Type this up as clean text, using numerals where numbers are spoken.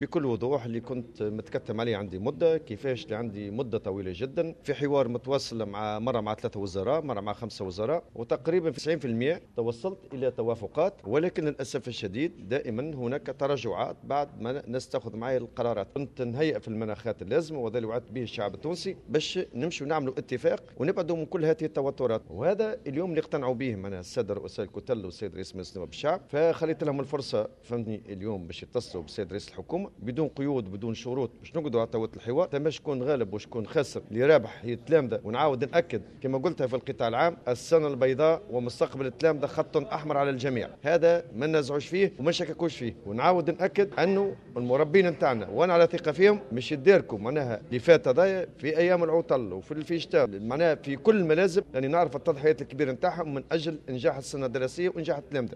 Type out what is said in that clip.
بكل وضوح اللي كنت متكتم عليه عندي مدة، كيفاش اللي عندي مدة طويلة جدا في حوار متواصل مع 3 وزراء، مرة مع 5 وزراء، وتقريبا في 90% توصلت إلى توافقات. ولكن للأسف الشديد دائما هناك تراجعات بعد ما الناس تأخذ معي القرارات. كنت نهيئ في المناخات اللازمة، وهذا اللي وعدت به الشعب التونسي، باش نمشي ونعملوا اتفاق ونبعدوا من كل هذه التوترات. وهذا اليوم اللي اقتنعوا به من السادة رؤساء الكتل والسيد رئيس مجلس النواب الشعب، فخليت لهم الفرصة فهمتني اليوم باش يتصلوا بالسيد رئيس الحكومة بدون قيود بدون شروط، باش نقعدوا على توت الحوار تما شكون غالب وشكون خاسر، اللي رابح هي التلامذه. ونعاود ناكد كما قلتها في القطاع العام، السنه البيضاء ومستقبل التلامذه خط احمر على الجميع، هذا ما ننازعوش فيه وما نشككوش فيه. ونعاود ناكد انه المربين نتاعنا وانا على ثقه فيهم مش يديركم معناها اللي فات هذايا في ايام العطل وفي الشتاء، معناها في كل الملازم، يعني نعرف التضحيات الكبيره نتاعهم من اجل انجاح السنه الدراسيه وانجاح التلامذه.